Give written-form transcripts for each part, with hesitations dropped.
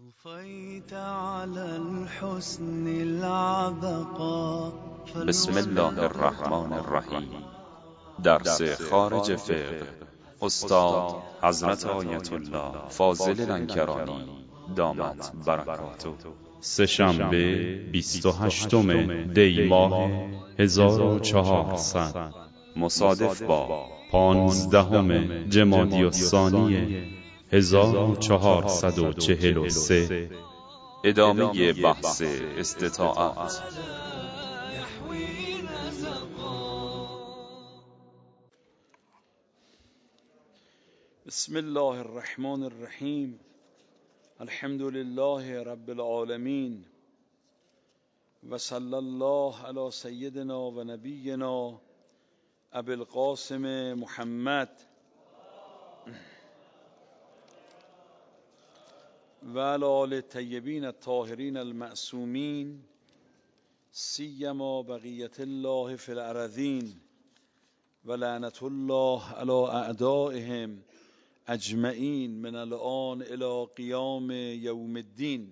طفيت على الحسن العبقى بسم الله الرحمن الرحیم. درس خارج فقه استاد حضرت آیت الله فاضل لنکرانی دامت برکاته. سه‌شنبه 28 دی ماه 1400 مصادف با 15 جمادی الثانی 1443. ادامه بحث استطاعت. يحوي نزقا. بسم الله الرحمن الرحیم. الحمد لله رب العالمین و صلی الله علی سیدنا و نبینا ابی القاسم محمد و علی آل الطیبین الطاهرین المعصومین سیما بقیت الله فی الارضین و لعنت الله علی اعدائهم اجمعین من الآن الی قیام یوم الدین.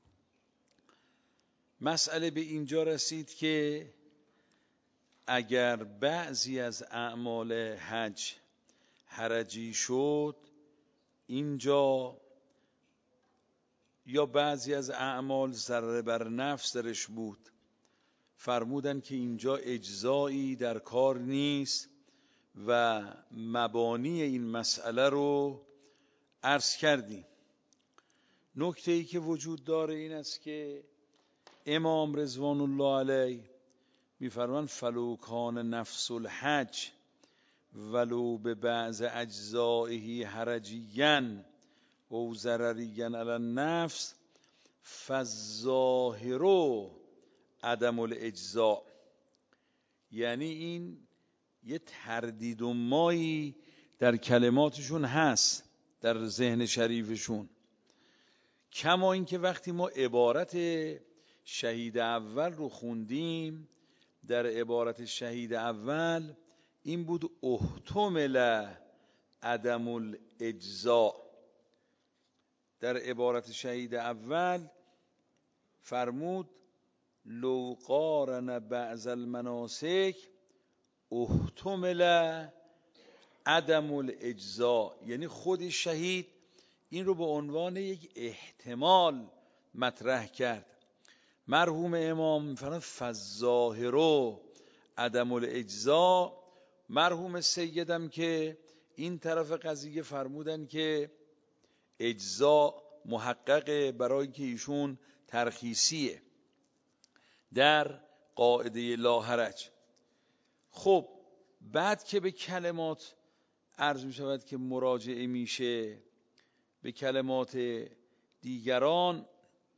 مسئله به اینجا رسید که اگر بعضی از اعمال حج حرجی شد، اینجا یا بعضی از اعمال ضرر بر نفس درش بود، فرمودن که اینجا اجزایی در کار نیست و مبانی این مسئله رو عرض کردیم. نکته‌ای که وجود داره این است که امام رضوان الله علیه می‌فرمایند فلو کان نفس الحج ولو به بعض اجزائه حرجیاً و ضرریاً علی النفس فالظاهر عدم الاجزاء. یعنی این یه تردید و مایی در کلماتشون هست، در ذهن شریفشون. کما اینکه وقتی ما عبارت شهید اول رو خوندیم، در عبارت شهید اول این بود احتمل عدم الاجزاء. در عبارت شهید اول فرمود لو قارن بعض المناسک احتمل عدم الاجزاء. یعنی خود شهید این رو به عنوان یک احتمال مطرح کرد. مرحوم امام فرمود فالظاهر عدم الاجزاء. مرحوم سیدم که این طرف قضیه فرمودن که اجزاء محققه، برای که ایشون ترخیصیه در قاعده لا حرج. خب بعد که به کلمات عرض می شود که مراجعه میشه به کلمات دیگران،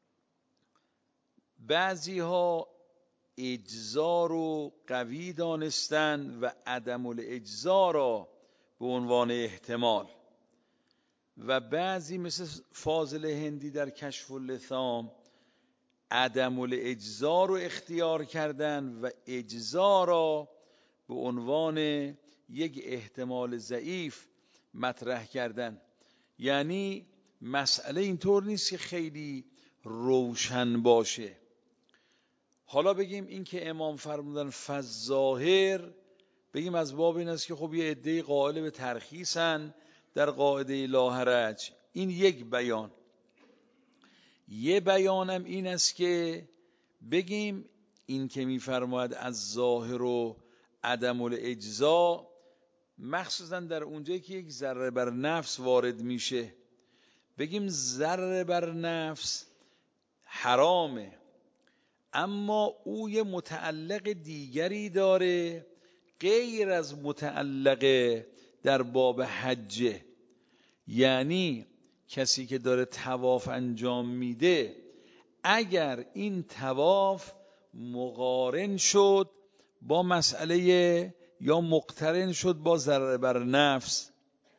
بعضی ها اجزا رو قوی دانستن و عدم الاجزا را به عنوان احتمال، و بعضی مثل فاضل هندی در کشف اللثام عدم الاجزا رو اختیار کردن و اجزا را به عنوان یک احتمال ضعیف مطرح کردن. یعنی مسئله اینطور نیست که خیلی روشن باشه. حالا بگیم این که امام فرمودن فالظاهر، بگیم از باب این است که خب یه عده قائل به ترخیصن در قاعده لا حرج. این یک بیان. یه بیانم این است که بگیم این که می‌فرماید از ظاهر و عدم الاجزاء، مخصوصا در اونجایی که یک ضرر بر نفس وارد میشه، بگیم ضرر بر نفس حرامه، اما او یه متعلق دیگری داره غیر از متعلق در باب حجه. یعنی کسی که داره طواف انجام میده، اگر این طواف مقارن شد با مسئله یا مقترن شد با ضرر بر نفس،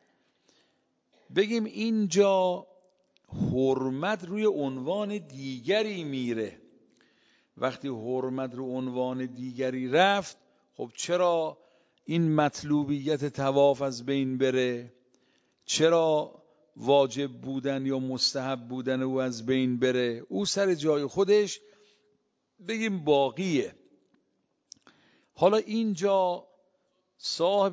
بگیم اینجا حرمت روی عنوان دیگری میره. وقتی حرمت روی عنوان دیگری رفت، خب چرا این مطلوبیت طواف از بین بره؟ چرا واجب بودن یا مستحب بودن او از بین بره، او سر جای خودش بگیم باقیه. حالا اینجا صاحب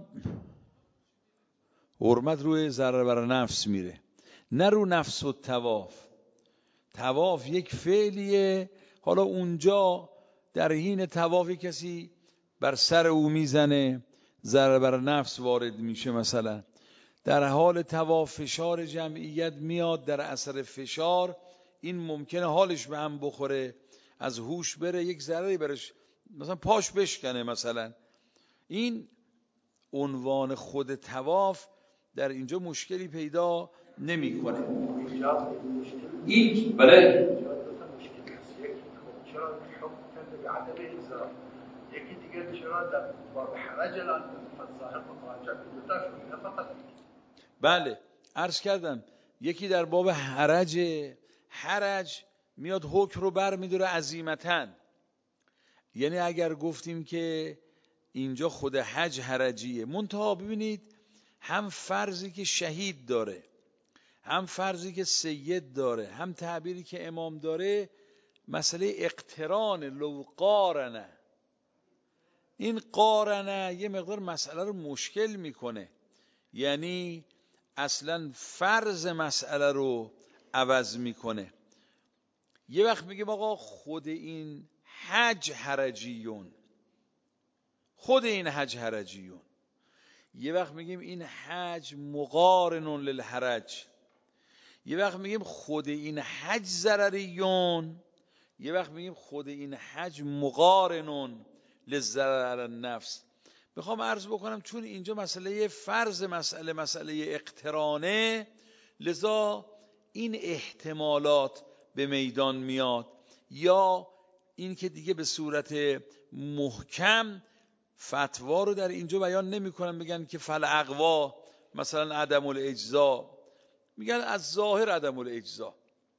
حرمت روی ضرر بر نفس میره، نه رو نفس و طواف. طواف یک فعلیه، حالا اونجا در حین طواف کسی بر سر او میزنه، ضرر بر نفس وارد میشه. مثلا در حال طواف فشار جمعیت میاد، در اثر فشار این ممکنه حالش به هم بخوره، از هوش بره، یک ضرری برش، مثلا پاش بشکنه مثلا. این عنوان خود طواف در اینجا مشکلی پیدا نمیکنه. این بله چرا حکم کرده به عدم اجزا، یکی دیگه چرا در باب حرج الان ظاهر مراجعه کنه فقط. بله عرض کردم یکی در باب حرج میاد حکم رو بر میداره عزیمتاً. یعنی اگر گفتیم که اینجا خود حج حرجیه، منتها ببینید هم فرضی که شهید داره، هم فرضی که سید داره، هم تعبیری که امام داره، مسئله اقتران. لو قارنه، این قارنه یه مقدار مسئله رو مشکل میکنه، یعنی اصلا فرض مسئله رو عوض میکنه. یه وقت میگیم آقا خود این حج حرجیون، خود این حج حرجیون. یه وقت میگیم این حج مقارن للحرج. یه وقت میگیم خود این حج ضرریون. یه وقت میگیم خود این حج مقارن للضرر علی النفس. میخوام عرض بکنم چون اینجا مسئله فرض مسئله اقترانه، لذا این احتمالات به میدان میاد، یا این که دیگه به صورت محکم فتوا رو در اینجا بیان نمی کنن، بگن که فالاقوا مثلا عدم الاجزا، میگن از ظاهر عدم الاجزا.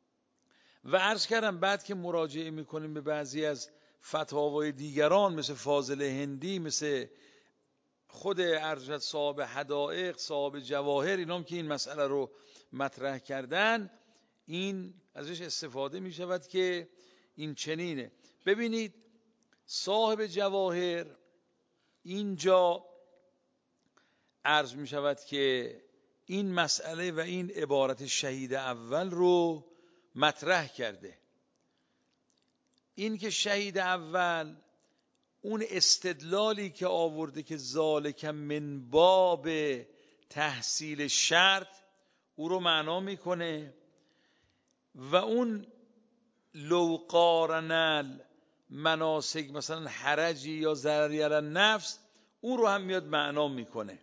و عرض کردم بعد که مراجعه میکنیم به بعضی از فتاوای دیگران مثل فاضل هندی، مثل خود ارشد صاحب حدائق، صاحب جواهر، اینام که این مسئله رو مطرح کردن، این ازش استفاده می شود که این چنینه. ببینید صاحب جواهر اینجا عرض می شود که این مسئله و این عبارت شهید اول رو مطرح کرده. این که شهید اول اون استدلالی که آورده که ذالک من باب تحصیل شرط، او رو معنا میکنه، و اون لو قارن مناسک مثلا حرجی یا ضرری علی النفس، اون رو هم میاد معنا میکنه.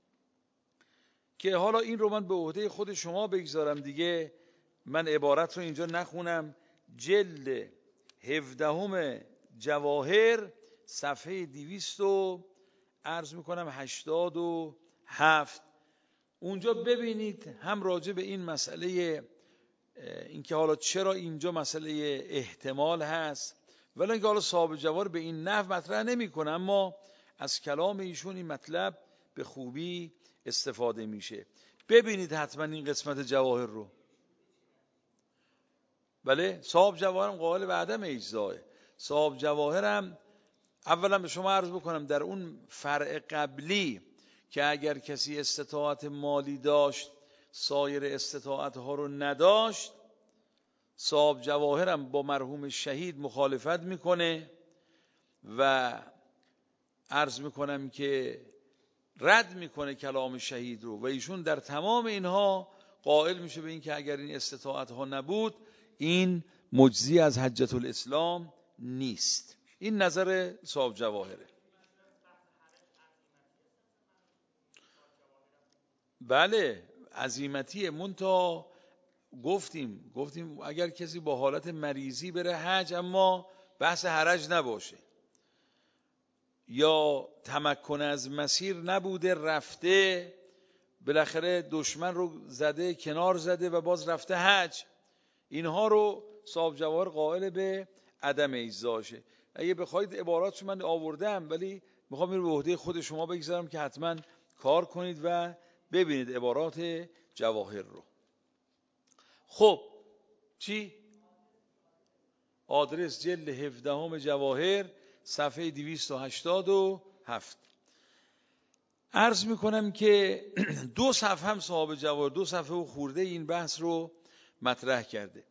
که حالا این رو من به عهده خود شما بگذارم دیگه، من عبارت رو اینجا نخونم. جلد 17 جواهر صفحه 200 عرض میکنم 87، اونجا ببینید هم راجع به این مسئله، اینکه حالا چرا اینجا مسئله احتمال هست، ولی اینکه حالا صاحب جواهر به این نحو مطرح نمیکنه، اما از کلام ایشون این مطلب به خوبی استفاده میشه. ببینید حتما این قسمت جواهر رو. بله صاحب جواهرم قائل به عدم اجزاه. صاحب جواهرم اولا به شما عرض بکنم در اون فرع قبلی که اگر کسی استطاعت مالی داشت سایر استطاعت ها رو نداشت، صاحب جواهرم با مرحوم شهید مخالفت میکنه و عرض میکنم که رد میکنه کلام شهید رو، و ایشون در تمام اینها قائل میشه به این که اگر این استطاعت ها نبود این مجزی از حجت الاسلام نیست. این نظر صاحب جواهره. بله عزیمتیه، منتها گفتیم اگر کسی با حالت مریضی بره حج اما بحث حرج نباشه، یا تمکن از مسیر نبوده رفته بالاخره دشمن رو زده کنار زده و باز رفته حج، اینها رو صاحب جواهر قائل به عدم اجزاشه. اگه بخواید عباراتشو من آوردم، ولی میخوام این رو به عهده خود شما بگذارم که حتما کار کنید و ببینید عبارات جواهر رو. خب چی؟ آدرس جلد 17 جواهر صفحه 287. عرض میکنم که 2 صفحه هم صاحب جواهر 2 صفحه و خورده این بحث رو مطرح کرده.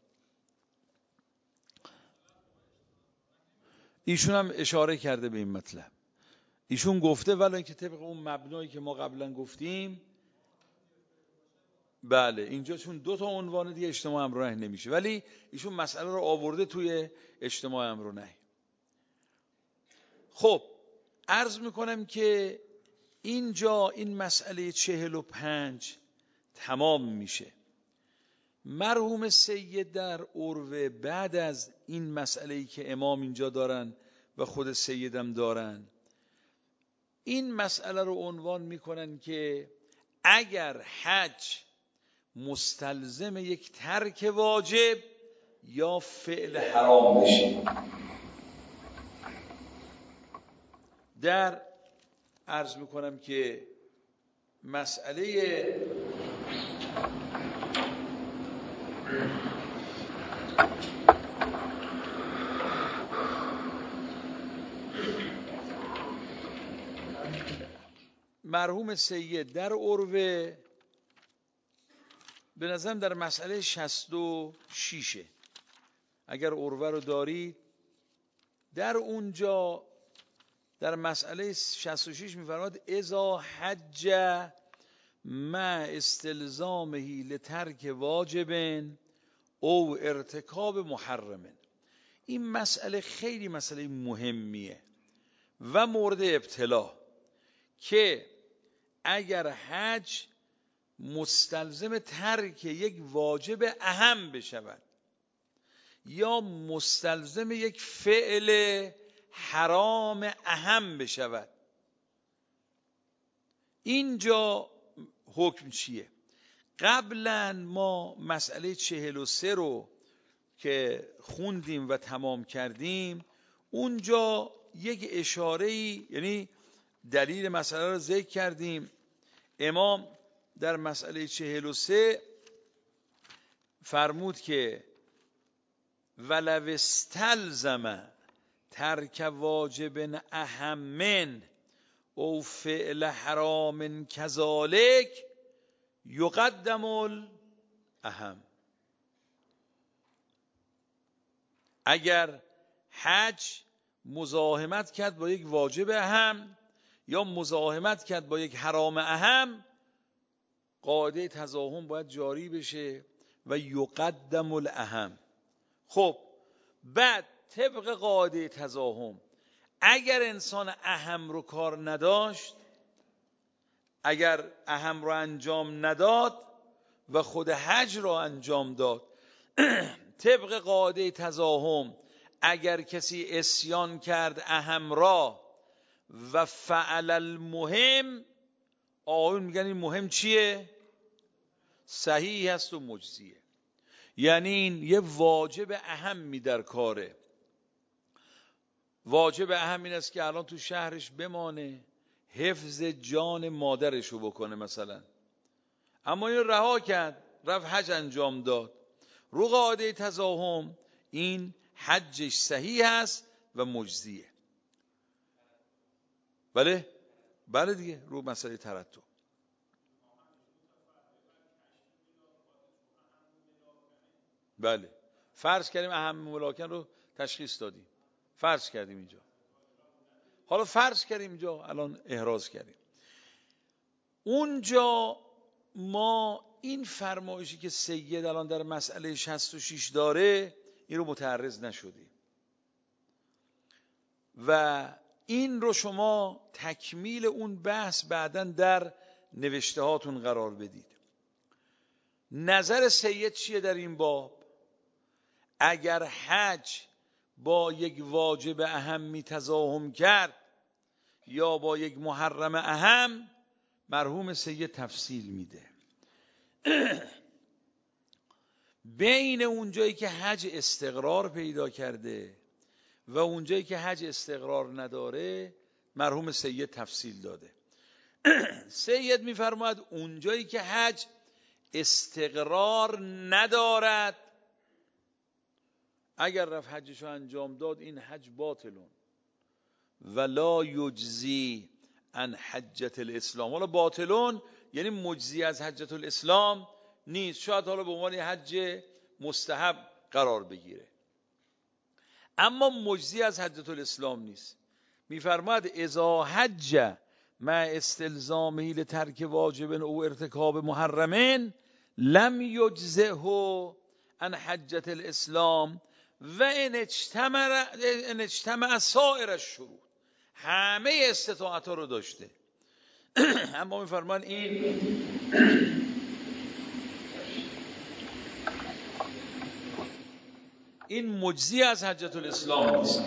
ایشون هم اشاره کرده به این مطلب. ایشون گفته ولی اینکه طبق اون مبنایی که ما قبلا گفتیم، بله اینجا چون 2 تا عنوان دیگه اجتماع امر و نهی نمیشه، ولی ایشون مسئله رو آورده توی اجتماع امر و نهی. خب عرض میکنم که اینجا این مسئله 45 تمام میشه. مرحوم سید در عروه بعد از این مسئله‌ای که امام اینجا دارن و خود سیدم دارن، این مسئله رو عنوان میکنن که اگر حج مستلزم یک ترک واجب یا فعل حرام بشه، در عرض میکنم که مسئله مرحوم سید در عروه به نظرم در مسئله 66 اگر عروه رو دارید، در اونجا در مسئله 66 میفرماد اذا حج مع استلزامه لترک واجب او ارتکاب محرم. این مسئله خیلی مسئله مهمیه و مورد ابتلا که اگر حج مستلزم ترک یک واجب اهم بشود یا مستلزم یک فعل حرام اهم بشود، اینجا حکم چیه؟ قبلا ما مسئله 43 رو که خوندیم و تمام کردیم، اونجا یک اشاره‌ای یعنی دلیل مسئله رو ذکر کردیم. امام در مسئله 43 فرمود که ولو استلزم ترک واجب اهم او فعل حرام کذالک یقدم الاهم. اگر حج مزاحمت کرد با یک واجب اهم یا مزاحمت کرد با یک حرام اهم، قاعده تزاحم باید جاری بشه و یقدم الاهم. خب بعد طبق قاعده تزاحم اگر انسان اهم رو کار نداشت، اگر اهم رو انجام نداد و خود حج رو انجام داد، طبق قاعده تزاحم اگر کسی عصیان کرد اهم را و فعل المهم، آقایون میگن این مهم چیه؟ صحیح هست و مجزیه. یعنی این یه واجب اهمی در کاره. واجب اهم این است که الان تو شهرش بمانه، حفظ جان مادرشو بکنه مثلا، اما اینو رها کرد رفت حج انجام داد، رو قاعده تزاحم این حجش صحیح است و مجزیه. بله دیگه، رو مسئله ترتب. بله فرض کردیم اهم ملاکن رو تشخیص دادیم، فرض کردیم اینجا، حالا فرض کردیم اینجا الان احراز کردیم. اونجا ما این فرمایشی که سید الان در مسئله 66 داره این رو متعرض نشدیم و این رو شما تکمیل اون بحث بعداً در نوشته هاتون قرار بدید. نظر سید چیه در این باب؟ اگر حج با یک واجب اهم تزاحم کرد یا با یک محرم اهم، مرحوم سید تفصیل میده. بین اونجایی که حج استقرار پیدا کرده و اونجایی که حج استقرار نداره، مرحوم سید تفصیل داده. سید میفرماید اونجایی که حج استقرار ندارد، اگر رفت حجشو انجام داد این حج باطلون ولا یجزی عن حجة الاسلام. حالا باطلون یعنی مجزی از حجة الاسلام نیست، شاید حالا به عنوان حج مستحب قرار بگیره، اما مجزی از حجة الاسلام نیست. میفرماد اذا حج مع استلزامه لترک واجب او ارتکاب محرمین لم یجزه عن حجة الاسلام و ان اجتمع سائر الشروط، همه استطاعت ها رو داشته. اما میفرمان این مجزی از حجة الاسلام نیست.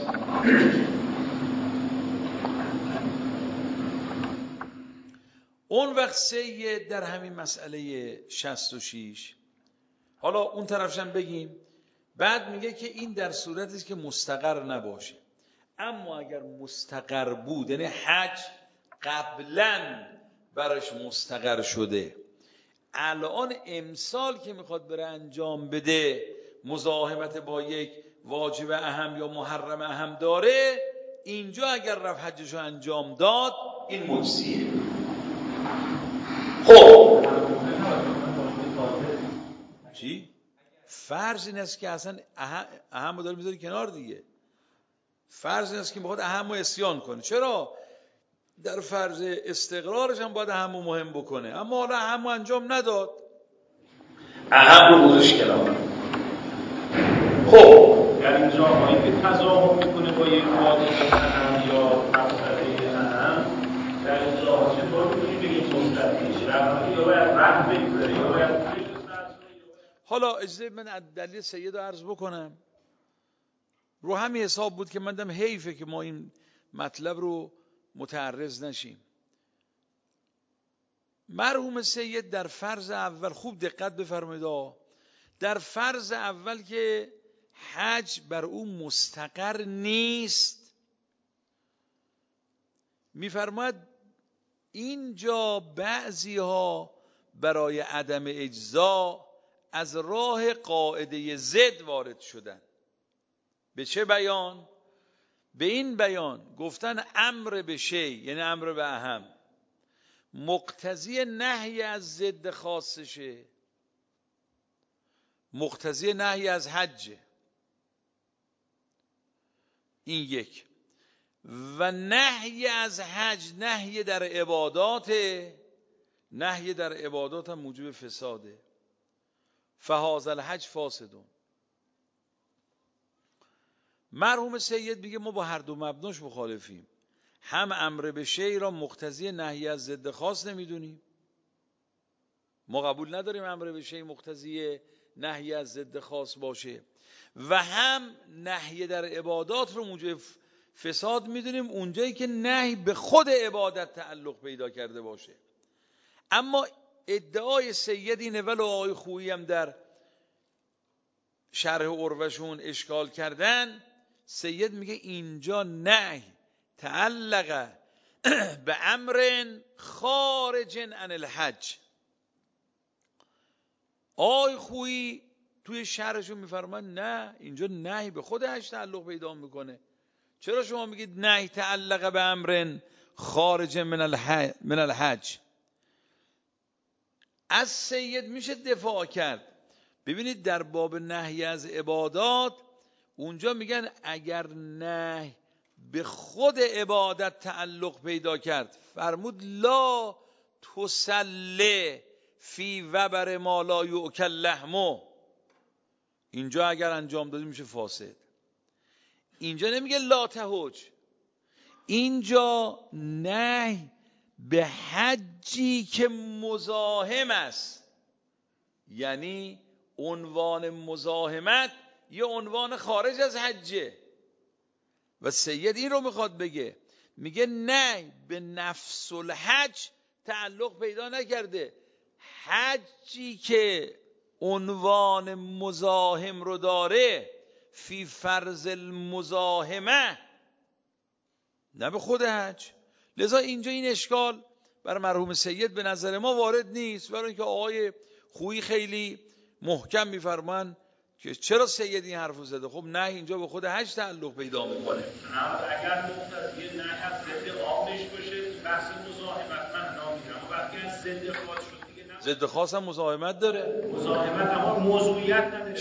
اون وقت سید در همین مسئله 66، حالا اون طرفشم بگیم، بعد میگه که این در صورتی است که مستقر نباشه، اما اگر مستقر بود یعنی حج قبلا براش مستقر شده، الان امسال که میخواد بره انجام بده مزاحمت با یک واجب اهم یا محرم اهم داره، اینجا اگر رفت حجشو انجام داد این مجزیه. خب چی؟ فرض این است که اصلا اهم رو داره میذاری کنار دیگه. فرض این است که میخواد اهم رو اسیان کنه. چرا؟ در فرض استقرارش هم باید اهم رو مهم بکنه، اما حالا اهم رو انجام نداد، اهم رو گذاشت کنار. خب در اینجا آقایی که تضاهم میکنه با یک واجب اهم یا مقصده اهم، در اینجا چطور میتونیم بگیم مستقیش یا باید رفت بگذاره یا باید. حالا اجازه من دلیل سید رو عرض بکنم. رو همین حساب بود که من دم حیفه که ما این مطلب رو متعرض نشیم. مرحوم سید در فرض اول، خوب دقت بفرمایید، در فرض اول که حج بر او مستقر نیست، میفرماید اینجا بعضی ها برای عدم اجزا از راه قاعده ضد وارد شدن. به چه بیان؟ به این بیان گفتن امر به شی یعنی امر به اهم مقتضی نهی از ضد خاصشه، مقتضی نهی از حجه، این یک. و نهی از حج نهی در عبادات، نهی در عبادات هم موجب فساده. فهذا الحج فاسدون. مرحوم سید میگه ما با هر دو مبناش مخالفیم، هم امر به شی را مقتضی نهی از ضد خاص نمیدونیم، ما قبول نداریم امر به شی مقتضی نهی از ضد خاص باشه، و هم نهی در عبادات رو موجب فساد میدونیم اونجایی که نهی به خود عبادت تعلق پیدا کرده باشه. اما ادعای سید اینه، ولو آقای خویی هم در شرح عروه‌شون اشکال کردن، سید میگه اینجا نهی تعلق به امر خارج عن الحج. آقای خویی توی شرحشون میفرمان نه، اینجا نهی به خود حج تعلق پیدا میکنه. چرا شما میگید نهی تعلق به امر خارج من الحج؟ از سید میشه دفاع کرد. ببینید در باب نهی از عبادات اونجا میگن اگر نهی به خود عبادت تعلق پیدا کرد، فرمود لا تسلی فی وبر ما لا یؤکل لحمه، اینجا اگر انجام دادی میشه فاسد. اینجا نمیگه لا تحج، اینجا نهی به حجی که مزاحم است، یعنی عنوان مزاحمت یه عنوان خارج از حجه و سید این رو میخواد بگه، میگه نه به نفس الحج تعلق پیدا نکرده، حجی که عنوان مزاحم رو داره فی فرض المزاحمه، نه به خود حج. لذا اینجا این اشکال بر مرحوم سید به نظر ما وارد نیست، برای اینکه آقای خویی خیلی محکم میفرمان که چرا سید این حرفو زده. خب نه، اینجا به خود حج تعلق پیدا میکنه. اگر مقتضی نه از ضد عامش باشه بحث مزاحمت من نمیگیرم، اما وقتی از ضد خاص شد دیگه نه. ضد خاص هم مزاحمت داره. مزاحمت اما موضوعیت نداره.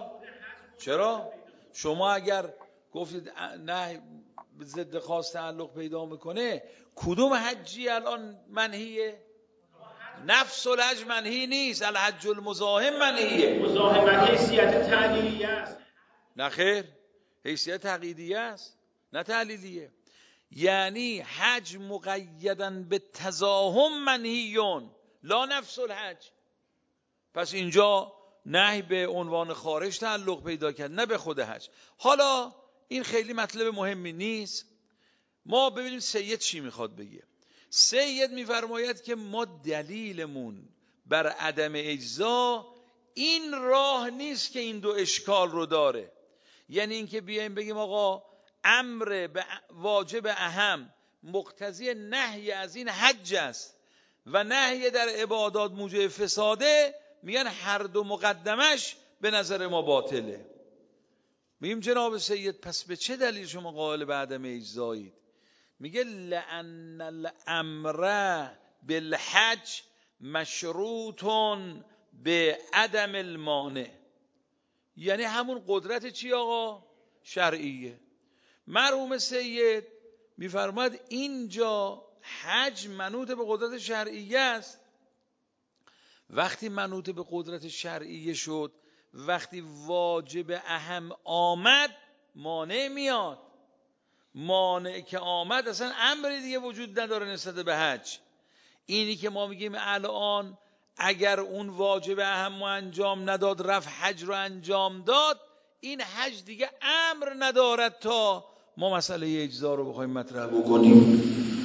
چرا؟ شما اگر گفتید نه به ضد خاص تعلق پیدا میکنه، کدوم حجی الان منهیه؟ نفس الحج منهی نیست، الحج المزاحم منهیه. مزاحمت حیثیت تعلیلیه است. نه خیر، حیثیت تقییدیه است، نه تعلیلیه. یعنی حج مقیداً به تزاحم منهیون لا نفس الحج. پس اینجا نهی به عنوان خارج تعلق پیدا کرد، نه به خود حج. حالا این خیلی مطلب مهمی نیست. ما ببینیم سید چی میخواد بگه. سید میفرماید که ما دلیلمون بر عدم اجزا این راه نیست که این دو اشکال رو داره. یعنی اینکه بیایم بگیم آقا امر به واجب اهم مقتضی نهی از این حج است و نهی در عبادات موجب فساده، میگن هر دو مقدمش به نظر ما باطله. میگیم جناب سید پس به چه دلیل شما قائل به عدم اجزایید؟ میگه لأن الامر بالحج مشروط به عدم المانع. یعنی همون قدرت چی آقا؟ شرعیه. مرحوم سید میفرماد اینجا حج منوط به قدرت شرعیه است. وقتی منوط به قدرت شرعیه شد، وقتی واجب اهم آمد مانع میاد. مانع که آمد اصلا امری دیگه وجود نداره نسبت به حج. اینی که ما میگیم الان اگر اون واجب اهم انجام نداد رفت حج رو انجام داد، این حج دیگه امر ندارد تا ما مسئله اجزا رو بخوایم مطرح بکنیم.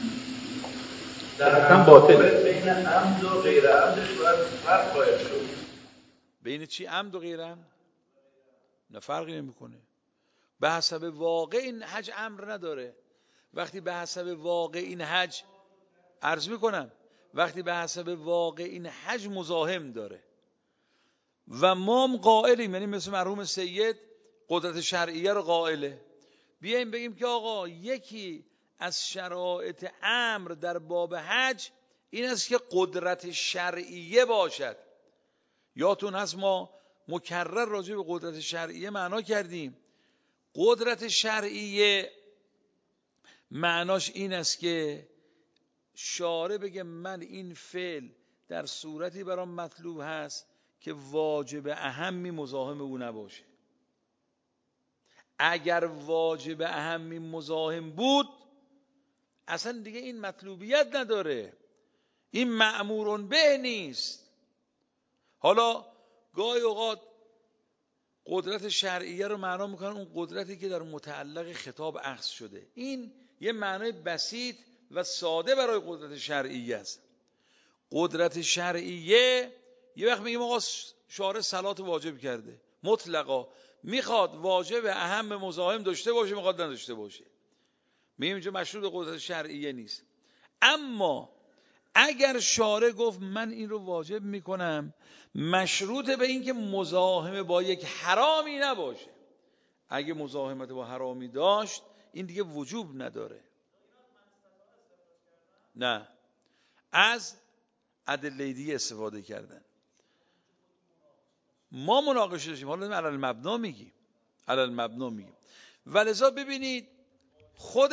در هم باطل بین عمد و غیر عمدش باید فرق قائل شد. بین چی عمد و غیر عمد؟ نه فرقی نمیکنه. به حسب واقع این حج امر نداره. وقتی به حسب واقع این حج عرض میکنم، وقتی به حسب واقع این حج مزاحم داره و ما قائلیم، یعنی مثل مرحوم سید قدرت شرعیه رو قائله، بیاییم بگیم که آقا یکی از شرایط امر در باب حج این است که قدرت شرعیه باشد. یادتون هست ما مکرر راجع به قدرت شرعیه معنا کردیم. قدرت شرعیه معناش این است که شارع بگه من این فعل در صورتی برام مطلوب هست که واجب اهمی مزاحم او نباشه. اگر واجب اهمی مزاحم بود اصلا دیگه این مطلوبیت نداره، این مأمور به نیست. حالا گاهی اوقات قدرت شرعیه رو معنا میکنن اون قدرتی که در متعلق خطاب اخذ شده. این یه معنای بسیط و ساده برای قدرت شرعیه است. قدرت شرعیه یه وقت میگیم آقا شارع صلات واجب کرده مطلقا، میخواد واجب اهم مزاحم داشته باشه میخواد نداشته باشه، میگیم اینجا مشروط قدرت شرعیه نیست. اما اگر شارع گفت من این رو واجب میکنم مشروط به این که مزاحمه با یک حرامی نباشه، اگه مزاحمت با حرامی داشت این دیگه وجوب نداره. نه، از ادله دیگه استفاده کردن. ما مناقشه داشتیم، حالا علل مبنا میگیم، علل مبنا میگیم. ولذا ببینید خود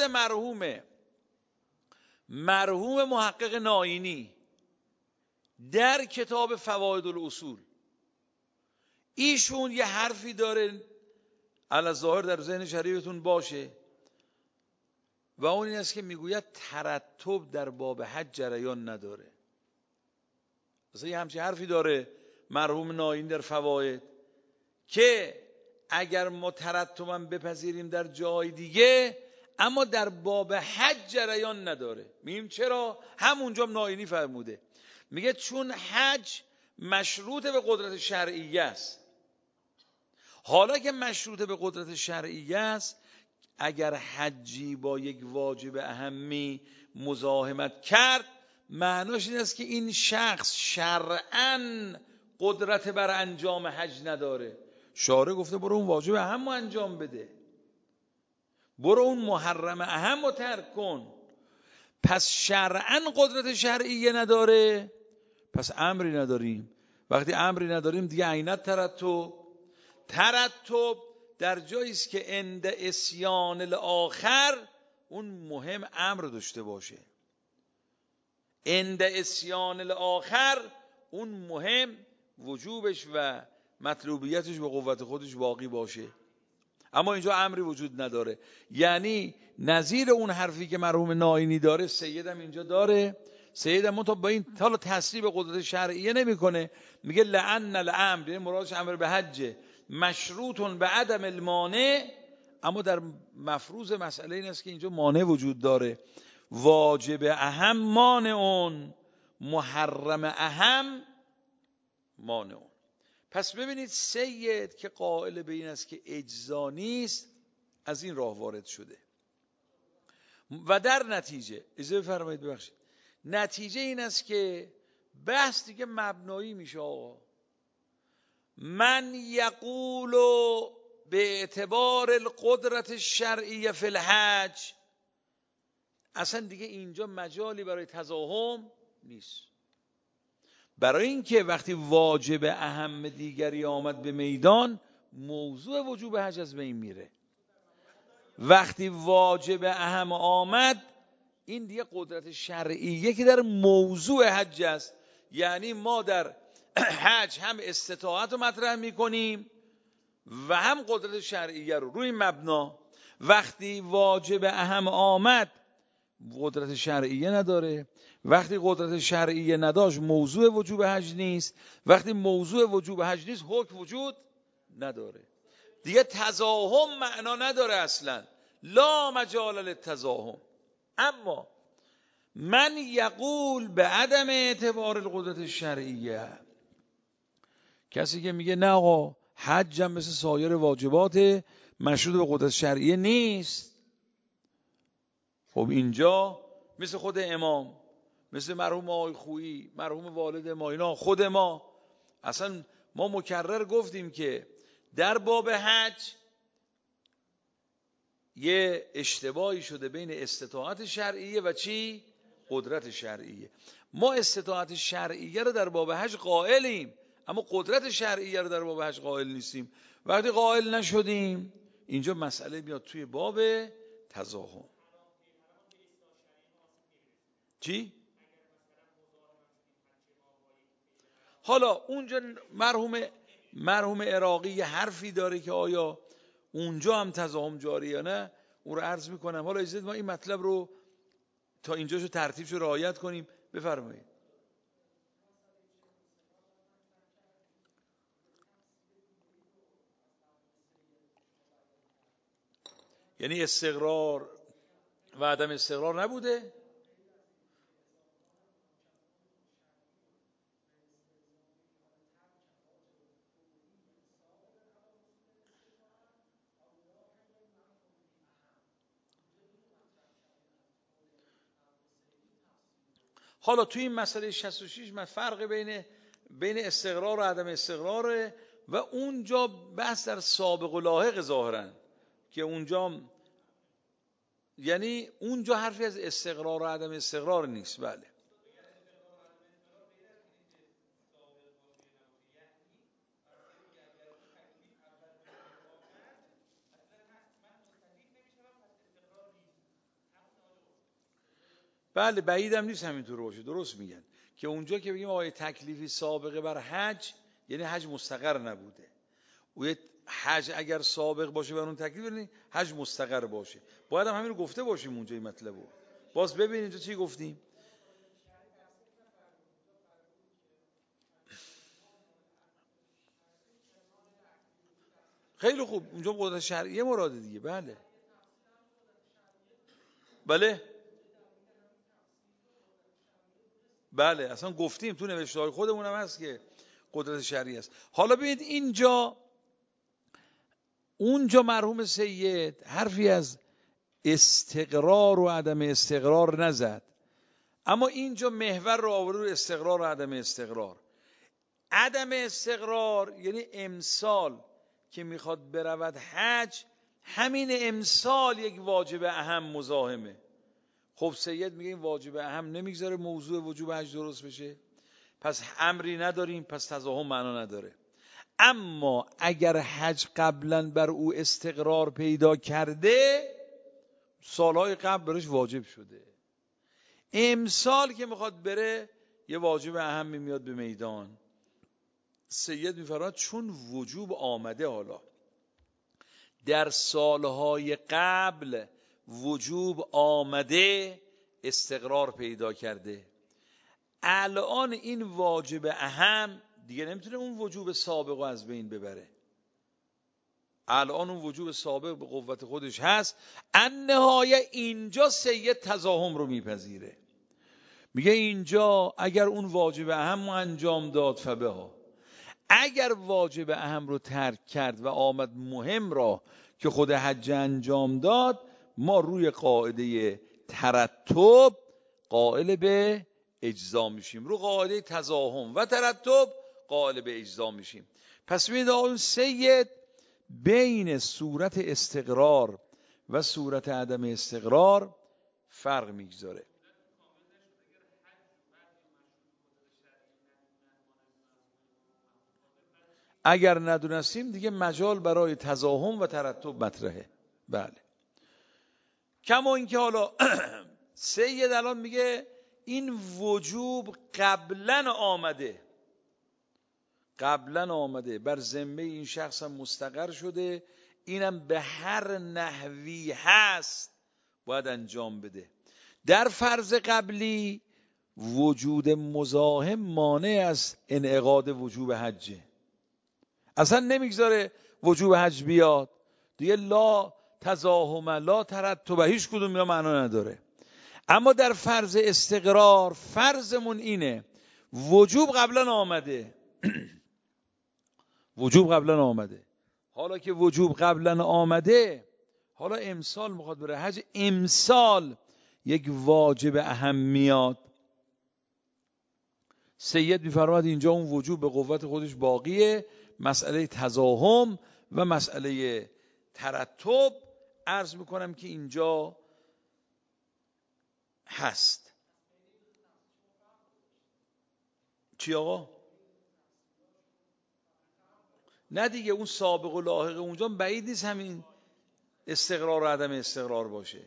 مرحوم محقق ناینی در کتاب فواید الاصول ایشون یه حرفی داره علی ظاهر در ذهن شریفتون باشه و اون این است که میگوید ترتب در باب حج جریان نداره. مثلا یه همچین حرفی داره مرحوم ناینی در فواید که اگر ما ترتبا بپذیریم در جای دیگه اما در باب حج جریان نداره. میگیم چرا؟ همونجا ناینی فرموده، میگه چون حج مشروط به قدرت شرعیه است. حالا که مشروط به قدرت شرعیه است، اگر حجی با یک واجب اهمی مزاحمت کرد معناش این است که این شخص شرعاً قدرت بر انجام حج نداره. شارع گفته برو اون واجب اهم انجام بده، برو اون محرم اهم رو ترک کن. پس شرعاً قدرت شرعیه نداره، پس امری نداریم. وقتی امری نداریم دیگه عینت ترتب در جایی است که عند اسیان الاخر اون مهم امر داشته باشه، عند اسیان الاخر اون مهم وجوبش و مطلوبیتش به قوت خودش باقی باشه. اما اینجا امری وجود نداره. یعنی نظیر اون حرفی که مرحوم ناینی داره سیدم اینجا داره. سیدم تا با این حالا تصریح به قدرت شرعیه نمیکنه، میگه لعن الامر، یعنی مرادش امر به حجه، مشروط به عدم المانع. اما در مفروض مسئله این است که اینجا مانع وجود داره. واجب اهم مانعون، محرم اهم مانعون. پس ببینید سید که قائل به این است که اجزا نیست، از این راه وارد شده و در نتیجه اجازه بفرمایید ببخشید، نتیجه این است که بحث دیگه مبنایی میشه. آقا من یقول به اعتبار القدرت الشرعیه فی الحج، اصلا دیگه اینجا مجالی برای تزاحم نیست. برای اینکه وقتی واجب اهم دیگری آمد به میدان، موضوع وجوب حج از بین میره. وقتی واجب اهم آمد، این دیگه قدرت شرعیه که در موضوع حج است. یعنی ما در حج هم استطاعت رو مطرح میکنیم و هم قدرت شرعیه رو. روی مبنا وقتی واجب اهم آمد قدرت شرعیه نداره، وقتی قدرت شرعیه نداشت موضوع وجوب حج نیست، وقتی موضوع وجوب حج نیست حکم وجود نداره. دیگه تزاحم معنا نداره اصلا، لا مجال للتزاحم. اما من یقول به عدم اعتبار القدرت الشرعیه، کسی که میگه نه آقا حج هم مثل سایر واجبات مشروط به قدرت شرعیه نیست، خب اینجا مثل خود امام، مثل مرحوم آقای خویی، مرحوم والد ما، اینا خود ما اصلا ما مکرر گفتیم که در باب حج یه اشتباهی شده بین استطاعت شرعیه و چی؟ قدرت شرعیه. ما استطاعت شرعیه رو در باب حج قائلیم، اما قدرت شرعیه رو در باب حج قائل نیستیم. وقتی قائل نشدیم اینجا مسئله میاد توی باب تزاحم. چی؟ حالا اونجا مرحوم عراقی یه حرفی داره که آیا اونجا هم تزاحم جاری یا نه، اون رو عرض میکنم. حالا اجازه ما این مطلب رو تا اینجاشو ترتیبشو رعایت کنیم. بفرمایید. یعنی استقرار و عدم استقرار نبوده؟ حالا توی این مسئله 66 من فرق بین استقرار و عدم استقراره و اونجا بحث در سابق و لاحق ظاهرا که اونجا، یعنی اونجا حرفی از استقرار و عدم استقرار نیست. بله بله بعیدم نیست همینطور باشه. درست میگن که اونجا که بگیم آقای تکلیفی سابقه بر حج، یعنی حج مستقر نبوده. و حج اگر سابق باشه بر اون تکلیف، یعنی حج مستقر باشه. باید هم همین رو گفته باشیم اونجا این مطلبو. باز ببین اینجا چی گفتیم. خیلی خوب، اونجا قدرت شرعیه مراده دیگه. بله بله بله اصلا گفتیم تو نوشته‌های خودمون هم هست که قدرت شرعی است. حالا ببینید اونجا مرحوم سید حرفی از استقرار و عدم استقرار نزد، اما اینجا محور رو آورد رو استقرار و عدم استقرار. عدم استقرار یعنی امسال که میخواد برود حج، همین امسال یک واجب اهم مزاحمه. خب سید میگه این واجب اهم نمیگذاره موضوع وجوب حج درست بشه، پس امری نداریم، پس تزاحم معنا نداره. اما اگر حج قبلا بر او استقرار پیدا کرده، سالهای قبل برش واجب شده، امسال که میخواد بره یه واجب اهم میاد به میدان. سید میفرماید چون وجوب آمده، حالا در سالهای قبل وجوب آمده، استقرار پیدا کرده، الان این واجب اهم دیگه نمیتونه اون وجوب سابق رو از بین ببره. الان اون وجوب سابق به قوت خودش هست. النهایه اینجا سید تزاحم رو میپذیره، میگه اینجا اگر اون واجب اهم رو انجام داد فبها، اگر واجب اهم رو ترک کرد و آمد مهم را که خود حج انجام داد، ما روی قاعده ترتب قائل به اجزا میشیم، رو قاعده تزاحم و ترتب قائل به اجزا میشیم. پس ببینید آقایون، سید بین صورت استقرار و صورت عدم استقرار فرق میگذاره. اگر ندونستیم دیگه مجال برای تزاحم و ترتب مطرحه. بله، کما اینکه حالا سید الان میگه این وجوب قبلا آمده بر ذمه این شخص هم مستقر شده، اینم به هر نحوی هست باید انجام بده. در فرض قبلی وجود مزاحم مانع از انعقاد وجوب حجه، اصلا نمیگذاره وجوب حج بیاد دیگه، لا تزاحم لا ترتب، هیچ کدوم اینا معنا نداره. اما در فرض استقرار فرضمون اینه وجوب قبلا آمده وجوب قبلا آمده. حالا که وجوب قبلا آمده، حالا امسال میخواد بره حج، امسال یک واجب اهم میاد، سید میفرماد اینجا اون وجوب به قوت خودش باقیه. مسئله تزاحم و مسئله ترتب عرض میکنم که اینجا هست. چی آقا؟ نه دیگه، اون سابق و لاحق اونجا بعید نیست همین استقرار و عدم استقرار باشه.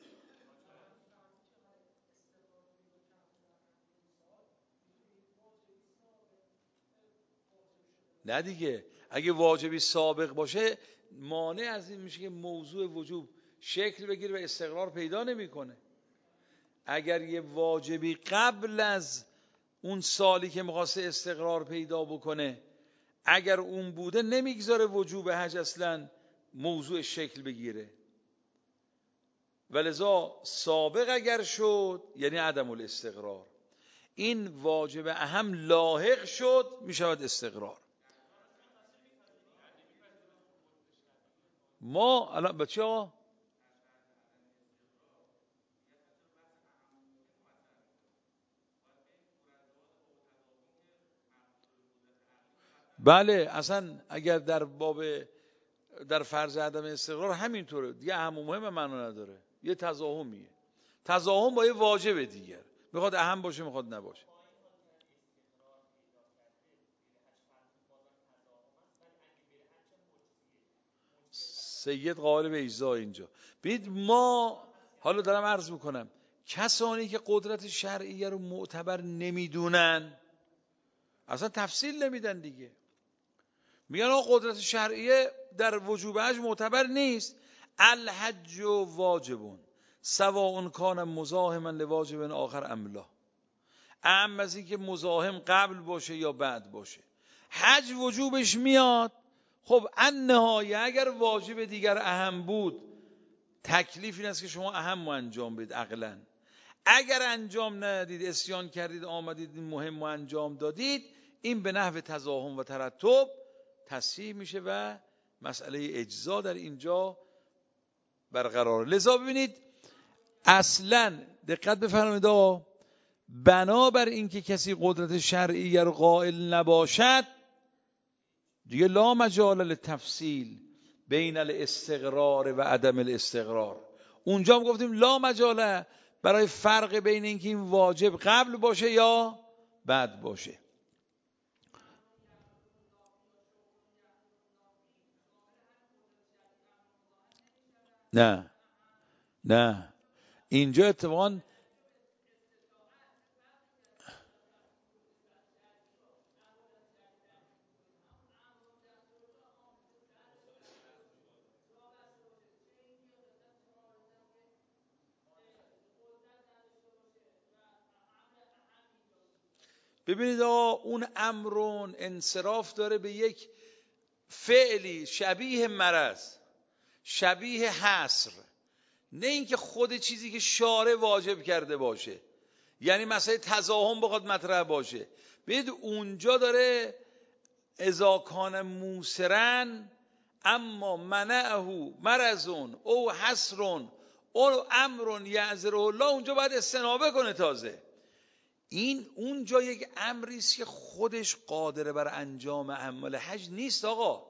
نه دیگه، اگه واجبی سابق باشه مانع از این میشه که موضوع وجوب شکل بگیره و استقرار پیدا نمیکنه. اگر یه واجبی قبل از اون سالی که میخواسته استقرار پیدا بکنه اگر اون بوده، نمیگذاره وجوب حج اصلا موضوع شکل بگیره، ولذا سابق اگر شد یعنی عدم الاستقرار، این واجب اهم لاحق شد میشود استقرار. ما الان بچه ها بله، اصلا اگر در فرض عدم استقرار همینطوره دیگه، اهم و مهم معنا نداره، یه تزاحمیه، تزاحم با یه واجب دیگر، میخواد اهم باشه میخواد نباشه. سید قائل به اجزا اینجا. ببینید ما حالا دارم عرض میکنم کسانی که قدرت شرعیه رو معتبر نمیدونن اصلا تفصیل نمیدن دیگه، میگن آقا قدرت شرعیه در وجوب حج معتبر نیست. الحج واجبون سواء کان مزاحما لواجب آخر ام لا، اهم از این که مزاحم قبل باشه یا بعد باشه، حج وجوبش میاد. خب النهایه اگر واجب دیگر اهم بود، تکلیف این است که شما اهم رو انجام بدید عقلا. اگر انجام ندید، عصیان کردید، آمدید این مهم رو انجام دادید، این به نحو تزاحم و ترتب تصحیح میشه و مسئله اجزا در اینجا برقرار. لذا ببینید اصلا دقت بفرمایید، بنابر اینکه کسی قدرت شرعیه رو قائل نباشد دیگه لا مجال للتفصیل بین الاستقرار و عدم الاستقرار. اونجا هم گفتیم لا مجال برای فرق بین اینکه این واجب قبل باشه یا بعد باشه. نه اینجا اتفاقا ببینید اون امرون انصراف داره به یک فعلی شبیه مرض، شبیه حصر، نه اینکه خود چیزی که شارع واجب کرده باشه. یعنی مسئله تزاحم بخواد مطرح باشه. ببینید اونجا داره اذا کان موسرن اما منعه مرضون او حصرون او امرون یعذره الله، اونجا باید استنابه کنه. تازه این اونجا یک امری است که خودش قادر بر انجام اعمال حج نیست. آقا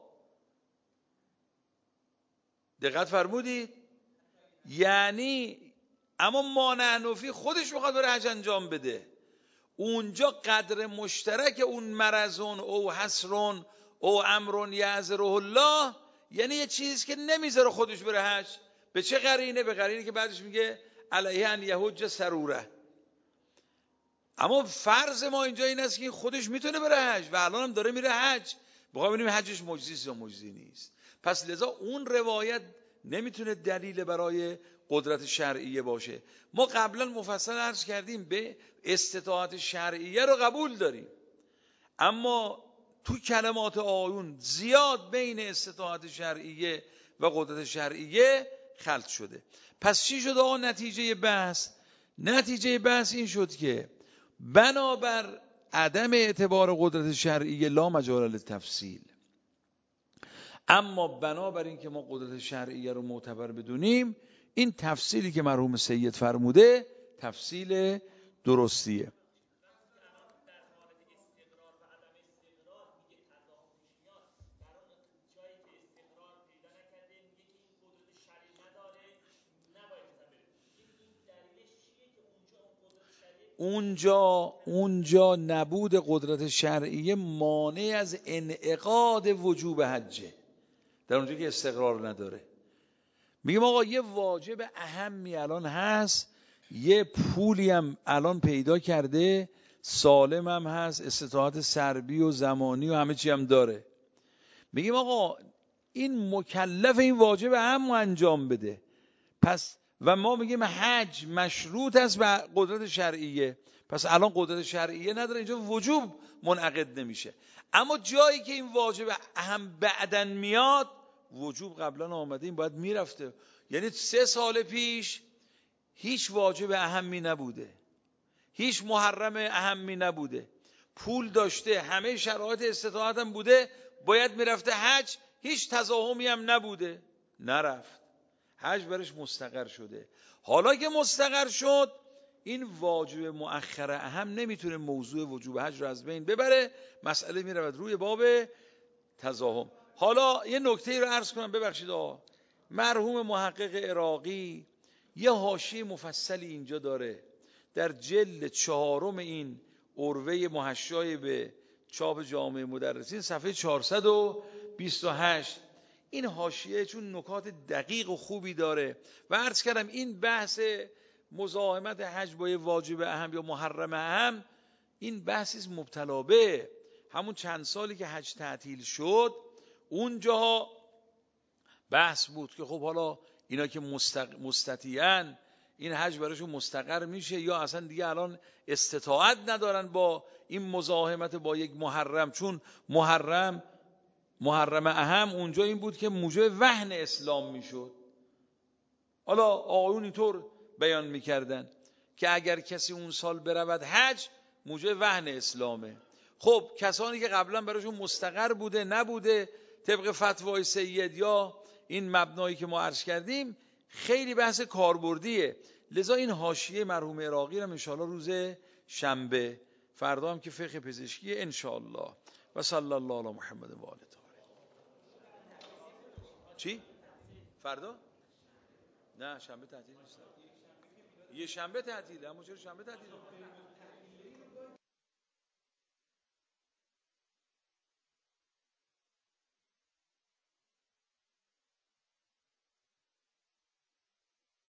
دقت فرمودید؟ یعنی اما مانع نفی خودش میخواد بره حج انجام بده. اونجا قدر مشترک اون مرضون او حصرون او امرون یعذره الله، یعنی یه چیزی که نمیذاره خودش بره حج. به چه قرینه؟ به قرینه که بعدش میگه علیه ان یحج سروره. اما فرض ما اینجا این است که خودش میتونه بره حج و الان هم داره میره حج. بخوام ببینیم حجش مجزی است یا مجزی نیست. پس لذا اون روایت نمیتونه دلیل برای قدرت شرعیه باشه. ما قبلا مفصل عرض کردیم به استطاعت شرعیه رو قبول داریم، اما تو کلمات آیون زیاد بین استطاعت شرعیه و قدرت شرعیه خلط شده. پس چی شد آقا نتیجه بحث؟ نتیجه بحث این شد که بنابر عدم اعتبار قدرت شرعیه لا مجال للتفصیل، اما بنابر این که ما قدرت شرعیه رو معتبر بدونیم، این تفصیلی که مرحوم سید فرموده تفصیل درستیه. اونجا نبود قدرت شرعیه مانع از انعقاد وجوب حجه، در اونجا که استقرار نداره. میگم آقا یه واجب اهمی الان هست، یه پولی هم الان پیدا کرده، سالم هم هست، استطاعت سربی و زمانی و همه چی هم داره. میگیم آقا این مکلف این واجب اهم انجام بده. پس و ما میگیم حج مشروط است به قدرت شرعیه، پس الان قدرت شرعیه نداره، اینجا وجوب منعقد نمیشه. اما جایی که این واجب اهم بعدن میاد، وجوب قبلا آمده، این باید میرفته. یعنی 3 سال پیش هیچ واجب اهمی نبوده، هیچ محرم اهمی نبوده، پول داشته، همه شرایط استطاعت هم بوده، باید میرفته حج، هیچ تزاحمی هم نبوده، نرفت، حج برش مستقر شده. حالا که مستقر شد، این واجب مؤخر اهم نمیتونه موضوع وجوب حج رو از بین ببره، مسئله میرود روی باب تزاحم. حالا یه نکته رو عرض کنم، ببخشید مرحوم محقق عراقی یه حاشیه مفصلی اینجا داره، در جلد 4 این عروه محشای به چاپ جامعه مدرسین صفحه 428. این حاشیه چون نکات دقیق و خوبی داره و عرض کردم این بحث مزاحمت حج با واجب اهم یا محرم اهم، این بحثی مبتلا به همون چند سالی که حج تعطیل شد، اونجا بحث بود که خب حالا اینا که مستطیعن این حج براشون مستقر میشه یا اصلا دیگه الان استطاعت ندارن با این مزاحمت با یک محرم، چون محرم اهم اونجا این بود که موجب وهن اسلام میشد. حالا آقایون اینطور بیان میکردن که اگر کسی اون سال برود حج موجب وهن اسلامه. خب کسانی که قبلا براشون مستقر بوده نبوده، طبق فتوای سید یا این مبنایی که ما عرض کردیم، خیلی بحث کاربردیه. لذا این حاشیه مرحوم عراقی رو ان شاءالله روز شنبه، فردا هم که فقه پزشکی ان شاء الله. و صلی الله علی محمد و آله طاهرین. چی؟ فردا؟ نه شنبه تعطیل نیست. یه شنبه تعطیله. اما چرا شنبه تعطیله؟